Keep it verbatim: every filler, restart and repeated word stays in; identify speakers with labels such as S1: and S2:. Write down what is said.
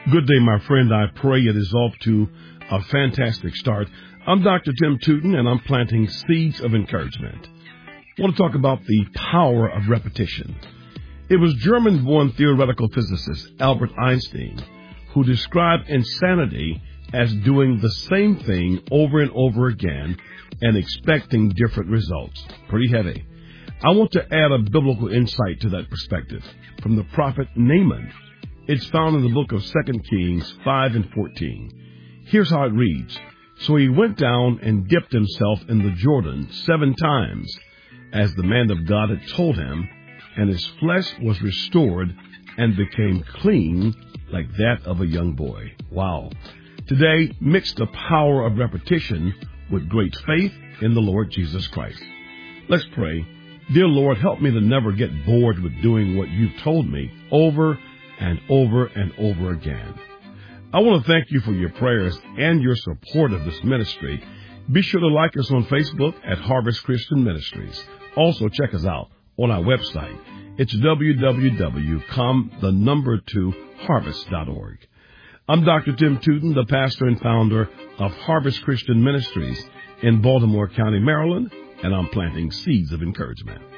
S1: Good day, my friend. I pray it is off to a fantastic start. I'm Doctor Tim Tootin, and I'm planting seeds of encouragement. I want to talk about the power of repetition. It was German-born theoretical physicist Albert Einstein who described insanity as doing the same thing over and over again and expecting different results. Pretty heavy. I want to add a biblical insight to that perspective from the prophet Naaman. It's found in the book of Second Kings five and fourteen. Here's how it reads. So he went down and dipped himself in the Jordan seven times, as the man of God had told him, and his flesh was restored and became clean like that of a young boy. Wow. Today, mix the power of repetition with great faith in the Lord Jesus Christ. Let's pray. Dear Lord, help me to never get bored with doing what you've told me over and over and over again. I want to thank you for your prayers and your support of this ministry. Be sure to like us on Facebook at Harvest Christian Ministries. Also, check us out on our website. It's w w w dot com, the number two, harvest dot org. I'm Doctor Tim Tootin, the pastor and founder of Harvest Christian Ministries in Baltimore County, Maryland, and I'm planting seeds of encouragement.